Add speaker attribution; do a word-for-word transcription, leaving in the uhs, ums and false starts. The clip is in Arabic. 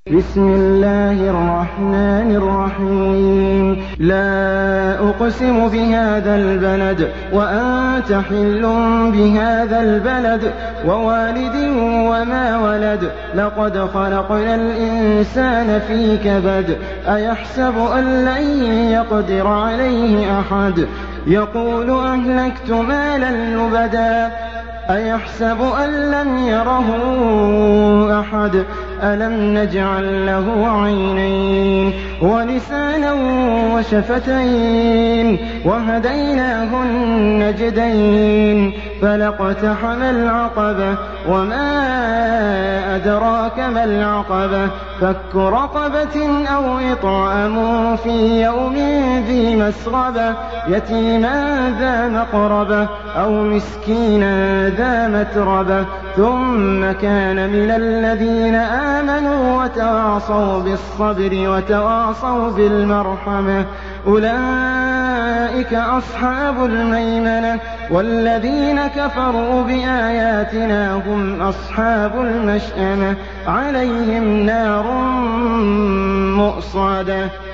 Speaker 1: بسم الله الرحمن الرحيم لا أقسم بهذا البلد وأنت حل بهذا البلد ووالد وما ولد لقد خلقنا الإنسان في كبد أيحسب أن لن يقدر عليه أحد يقول أهلكت مالا لبدا أيحسب أن لم يره أحد ألم نجعل له عينين ولسانا وشفتين وهديناه النجدين فلاقتحم العقبة وما أدراك ما العقبة فك رقبة أو إطعام في يوم ذي مسغبة يتيما ذا مقربة أو مسكينا ذا متربة ثم كان من الذين آمنوا وتواصوا بالصبر وتواصوا بالمرحمة أولئك أصحاب الميمنة والذين كفروا بآياتنا هم أصحاب المشأمة عليهم نار مؤصدة